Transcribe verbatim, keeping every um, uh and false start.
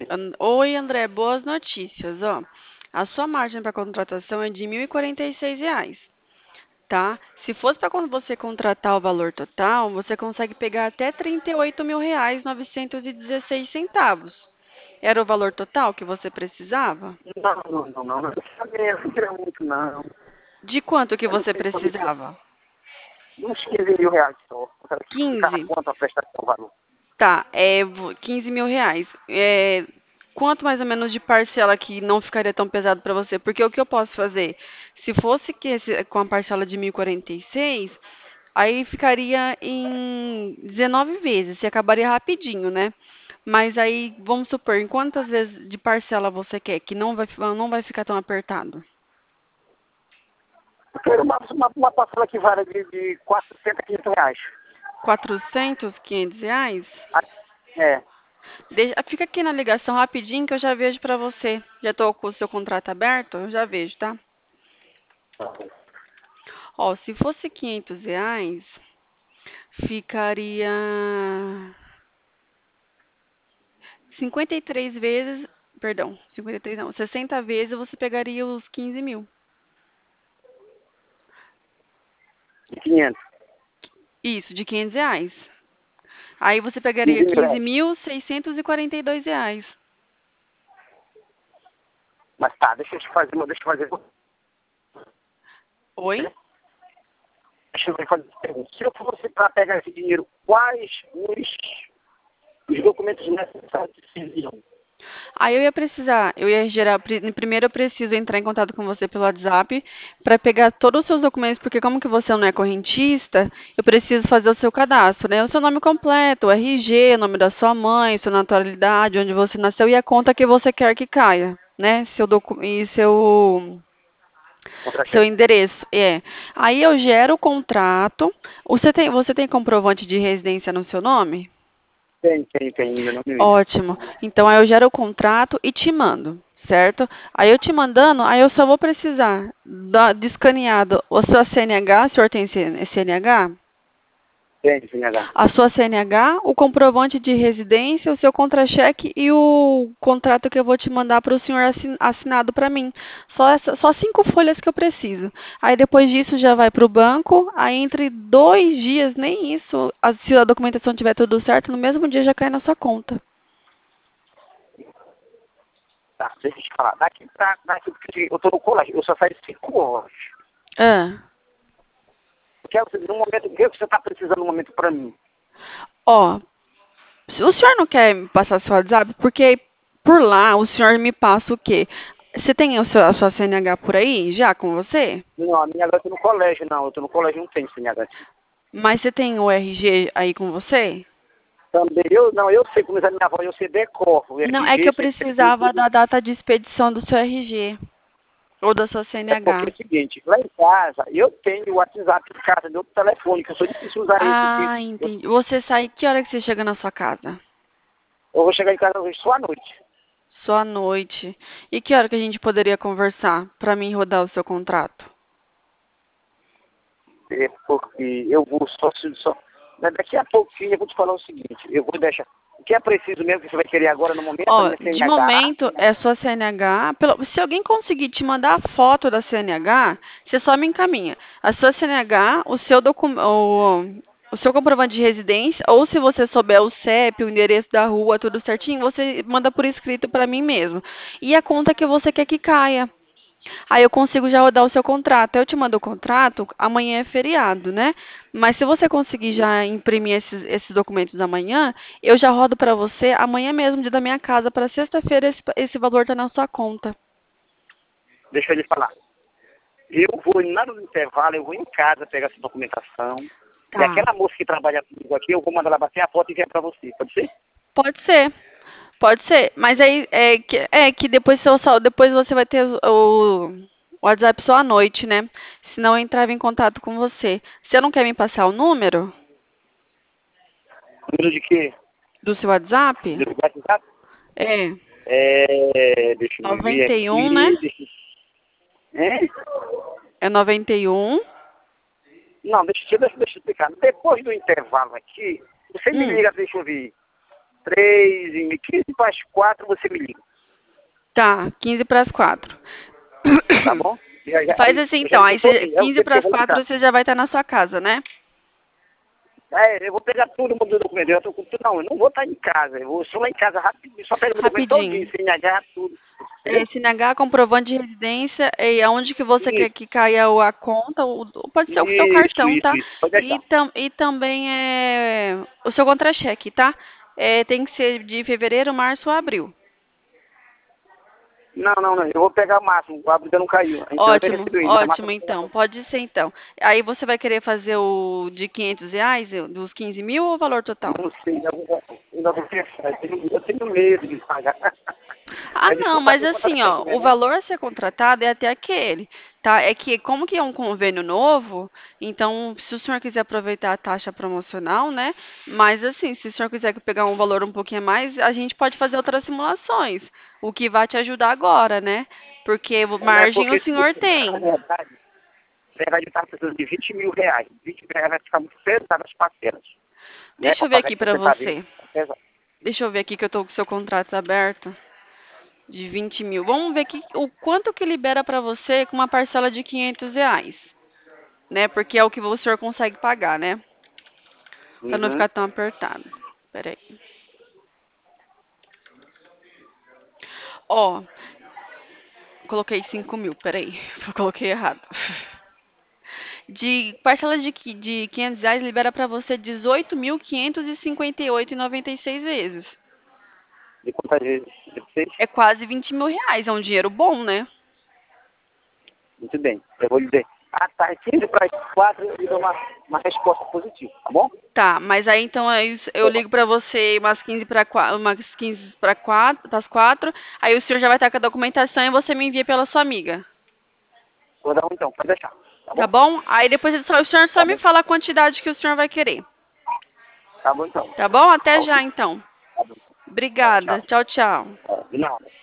An- Oi, André, boas notícias, ó. A sua margem para contratação é de mil e quarenta e seis reais, tá? Se fosse para quando você contratar o valor total, você consegue pegar até trinta e oito mil reais novecentos e dezesseis centavos. Era o valor total que você precisava? Não, não, não, não. Não sabia, não queria muito, não. De quanto que Eu não você sei como que... precisava? Uns quinze mil reais só. Ficar na Quinze. conta a prestação o valor. Tá, é vo- quinze mil reais. É, quanto mais ou menos de parcela que não ficaria tão pesado para você? Porque o que eu posso fazer? Se fosse que esse- com a parcela de mil e quarenta e seis, aí ficaria em dezenove vezes, e acabaria rapidinho, né? Mas aí, vamos supor, em quantas vezes de parcela você quer, que não vai, fi- não vai ficar tão apertado? Eu quero uma, uma, uma parcela que vale de, de quatrocentos a quinhentos reais. Quatrocentos, quinhentos reais? Ah, é. Deixa- fica aqui na ligação rapidinho que eu já vejo pra você. Já tô com o seu contrato aberto? Eu já vejo, tá? Ó, se fosse quinhentos reais, ficaria cinquenta e três vezes, perdão, cinquenta e três não, sessenta vezes você pegaria os quinze mil. De quinhentos. Isso, de quinhentos reais. Aí você pegaria quinze mil quinze reais. mil seiscentos e quarenta e dois reais. Mas tá, deixa eu te fazer uma, deixa eu fazer. Oi? Deixa eu fazer uma pergunta. Se eu fosse para pegar esse dinheiro, quais os, os documentos necessários seriam? Aí eu ia precisar, eu ia gerar, pri- primeiro eu preciso entrar em contato com você pelo WhatsApp para pegar todos os seus documentos, porque como que você não é correntista, eu preciso fazer o seu cadastro, né? O seu nome completo, o R G, o nome da sua mãe, sua naturalidade, onde você nasceu e a conta que você quer que caia, né? Seu docu e seu seu Contra-cheque. endereço, é. Aí eu gero o contrato. Você tem, você tem comprovante de residência no seu nome? Tem, tem, tem, meu nome mesmo. Ótimo. Então aí eu gero o contrato e te mando, certo? Aí eu te mandando, aí eu só vou precisar da, de escaneado a sua C N H, o senhor tem C- CNH? Tem, C N H. A sua C N H, o comprovante de residência, o seu contra-cheque e o contrato que eu vou te mandar para o senhor assin- assinado para mim. Só, essa, só cinco folhas que eu preciso. Aí depois disso já vai para o banco, aí entre dois dias, nem isso, a- se a documentação tiver tudo certo, no mesmo dia já cai na sua conta. Tá, deixa eu te falar. Daqui pra, daqui, porque eu tô no colégio, eu só saio cinco horas. Ah. Eu quero saber no momento, o que você está precisando no momento para mim? Ó, se o senhor não quer me passar seu WhatsApp, porque por lá o senhor me passa o quê? Você tem o seu, a sua C N H por aí já com você? Não, a minha agora eu tô no colégio, não. Eu tô no colégio, não tem C N H aqui. Mas você tem o R G aí com você? Também, eu, não, eu sei como é a minha avó, eu sei decor, o Não, é que eu R G, sei certinho precisava tudo. da data de expedição do seu R G ou da sua É porque é C N H. o seguinte, lá em casa, eu tenho o WhatsApp de casa, meu telefone, que eu sou difícil usar isso aqui. Ah, Eu, entendi. Você sai, que hora que você chega na sua casa? eu vou chegar em casa hoje só à noite. Só à noite. E que hora que a gente poderia conversar para mim rodar o seu contrato? É porque eu vou só, só. Mas daqui a pouquinho eu vou te falar o seguinte, eu vou deixar. O que é preciso mesmo que você vai querer agora no momento, a Ó, minha de C N H. momento é sua C N H. Pelo- se alguém conseguir te mandar a foto da C N H, você só me encaminha. A sua C N H, o seu docu- o, o seu comprovante de residência, ou se você souber o C E P, o endereço da rua, tudo certinho, você manda por escrito para mim mesmo. E a conta que você quer que caia. Aí eu consigo já rodar o seu contrato. Eu te mando o contrato, amanhã é feriado, né? Mas se você conseguir já imprimir esses, esses documentos amanhã, eu já rodo para você amanhã mesmo, dia da minha casa, para sexta-feira esse, esse valor tá na sua conta. Deixa eu lhe falar. Eu vou, nada no intervalo, eu vou em casa pegar essa documentação. E Tá. aquela moça que trabalha comigo aqui, eu vou mandar ela bater a foto e enviar para você. Pode ser? Pode ser. Pode ser. Mas aí é que, é que depois, seu, sal- depois você vai ter o, o WhatsApp só à noite, né? Senão eu entrava em contato com você. Você não quer me passar o número Número de quê? do seu WhatsApp? Do WhatsApp? É. É, deixa eu ver noventa e um, né? aqui. Deixa, é? É noventa e um. Não, deixa, deixa, deixa eu explicar. Depois do intervalo aqui, você me Hum. liga, deixa eu ver. três, e quinze para as quatro você me liga. Tá, quinze para as quatro. Tá bom? Já, já, Faz aí, assim eu então, já aí tô você, aqui, é o quinze que para eu as vou quatro ligar. você já vai estar na sua casa, né? É, eu vou pegar tudo o documento. Eu tô com tudo. Não, eu não vou estar em casa. Eu vou só lá em casa rapidinho, só pego o documento Rapidinho. todinho, C N H, tudo. É, C N H, comprovante de residência, e aonde que você quer Isso, que caia o- a conta, o- o- pode ser o seu isso, cartão, isso, tá? isso. Pode E, deixar. tam, e também é, o seu contra-cheque, tá? É, tem que ser de fevereiro, março ou abril. Não, não, não. Eu vou pegar o máximo. O árbitro não caiu. Então eu Ótimo, recebi ainda. ótimo, Máximo. então. Pode ser, então. Aí você vai querer fazer o de quinhentos reais, o dos quinze mil ou o valor total? Não sei, ainda vou, ainda vou pensar. Eu tenho, eu tenho medo de pagar. Ah, É não, descontar mas pelo assim, contra-cheque, ó, né? o valor a ser contratado é até aquele, tá? É que como que é um convênio novo, então se o senhor quiser aproveitar a taxa promocional, né? Mas assim, se o senhor quiser pegar um valor um pouquinho a mais, a gente pode fazer outras simulações, o que vai te ajudar agora, né? Porque o Não é margem o porque, senhor na tem. verdade, na verdade, eu estava precisando de vinte mil reais. vinte mil reais vai ficar muito pesado nas parcelas. Né? Deixa Para eu ver pagar aqui de pra sessenta vezes. você. Tá pesado. Deixa eu ver aqui que eu tô com o seu contrato aberto de vinte mil. Vamos ver aqui o quanto que libera pra você com uma parcela de quinhentos reais, né? Porque é o que o senhor consegue pagar, né? Pra não Uhum. ficar tão apertado. Peraí. Ó, coloquei cinco mil, peraí. Eu coloquei errado. De parcela de, qui- de quinhentos reais libera pra você dezoito mil quinhentos e cinquenta e oito e noventa e seis vezes. De quantas vezes? dezesseis? É quase vinte mil reais. É um dinheiro bom, né? Muito bem. Eu vou lhe dizer. Ah, tá. quinze para as quatro e dou uma, uma resposta positiva. Tá bom? Tá, mas aí então é isso, eu ligo pra você umas quinze para umas quinze para quatro, para as quatro, aí o senhor já vai estar com a documentação e você me envia pela sua amiga. Vou dar um então. Pode deixar. Tá Tá bom? bom? Aí depois o senhor só Tá me bom. fala a quantidade que o senhor vai querer. Tá bom então. Tá bom? Tá Até já ok. então. Tá bom. Tá, Obrigada. tchau. Tchau, tchau. Tá, de nada.